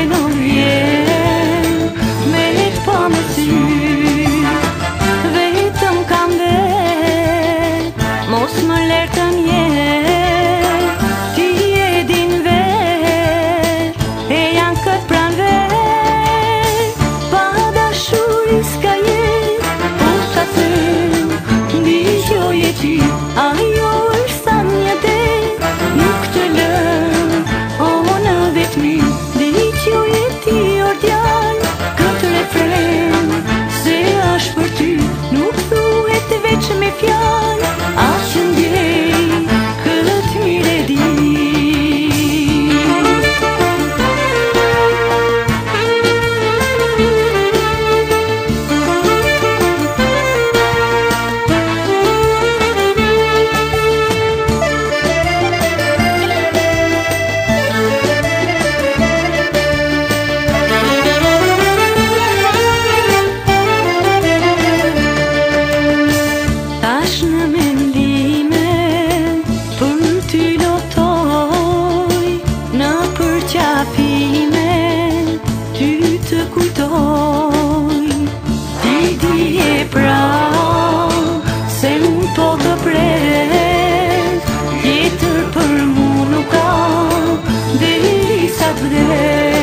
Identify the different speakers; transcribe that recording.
Speaker 1: në vjen me pa me ty, vetëm kam vet, mos më lërë të mjet, ti e din vet, e janë këtë pran vet, pa dashuri s'ka jet, po sa them, ndiqoje ty, ajo është sa një det, nuk të lëm, o në vetmi, ndiqoje ti ordjan, këtë refren, se është për ty, nuk thuhet veç me fjalë, as që ndjej, këtë mire di. Tash në mendime, për ty lotoj, në përqafime, ty të kujtoj. Ti di e pra, se unë po të pres, tjetër për mu nuk ka, derisa të vdes.